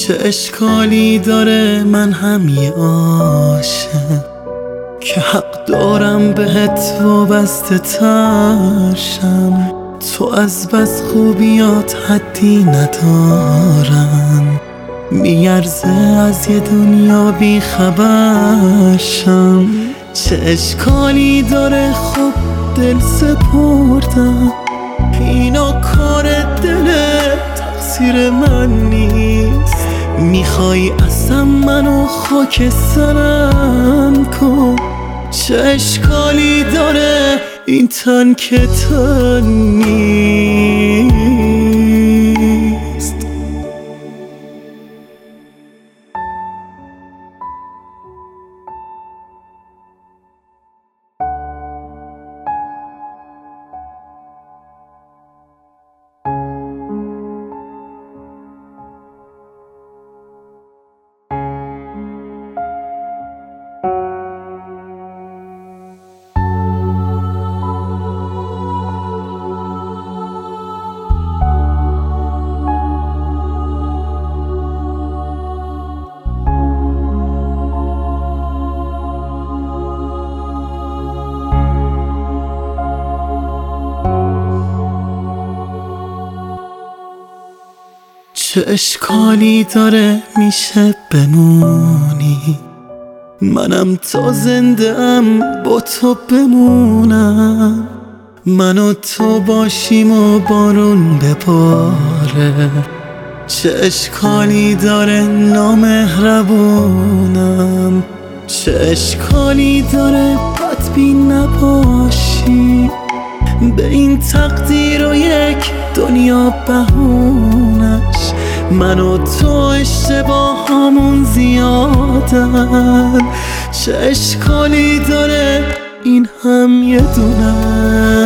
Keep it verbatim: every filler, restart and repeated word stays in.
چه اشکالی داره من هم یه عاشق که حق دارم بهت وابسته ترشم. تو از بس خوبیات حدی ندارن، میارزه از یه دنیا بی خبرشم. چه اشکالی داره خب دل سپردم، اینا کار دله تقصیر من نیست. میخوای اصلا منو خاک سرم کن، چه اشکالی داره این تن که تن نیست. چه اشکالی داره میشه بمونی، منم تا زنده ام با تو بمونم. من و تو باشیم و بارون بباره، چه اشکالی داره نامهربونم. چه اشکالی داره بدبین نباشی، به این تقدیر و یک دنیا بهونش. من و تو اشتباهامون زیادن، چه اشکالی داره این هم یه دونه.